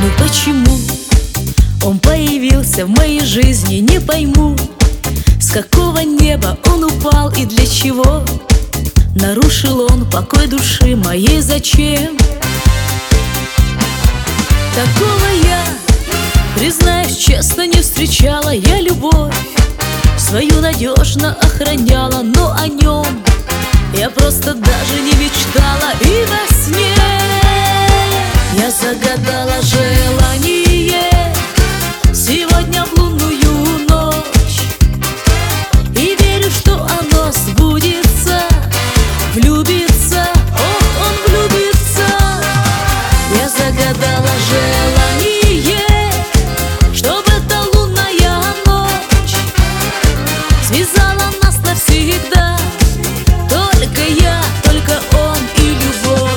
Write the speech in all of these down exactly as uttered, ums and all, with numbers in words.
Ну почему он появился в моей жизни, не пойму. С какого неба он упал и для чего? Нарушил он покой души моей зачем? Такого я, признаюсь честно, не встречала. Я любовь свою надежно охраняла, но о нем я просто даже не мечтала. И во сне я загадала желание сегодня в лунную ночь, и верю, что оно сбудется. Влюбится, ох, он влюбится. Я загадала желание, чтобы эта лунная ночь связала нас навсегда. Только я, только он и любовь.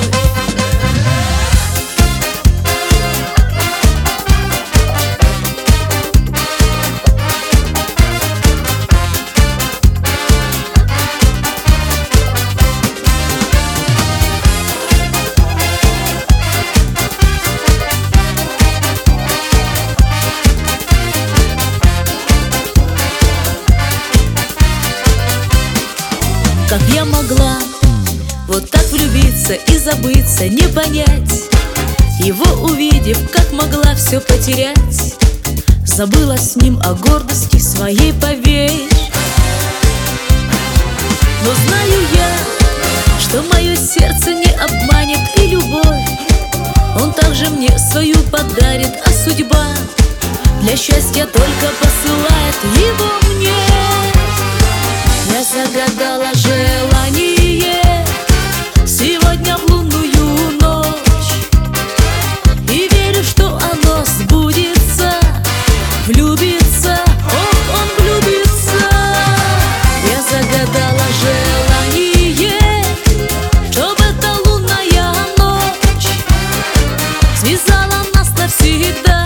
Как я могла вот так влюбиться и забыться, не понять его, увидев, как могла все потерять. Забыла с ним о гордости своей, поверь. Но знаю я, что мое сердце не обманет, и любовь он также мне свою подарит. А судьба для счастья только посылает его мне. Я загадала желание сегодня в лунную ночь, и верю, что оно сбудется. Влюбится, ох, он влюбится. Я загадала желание, чтобы эта лунная ночь связала нас навсегда.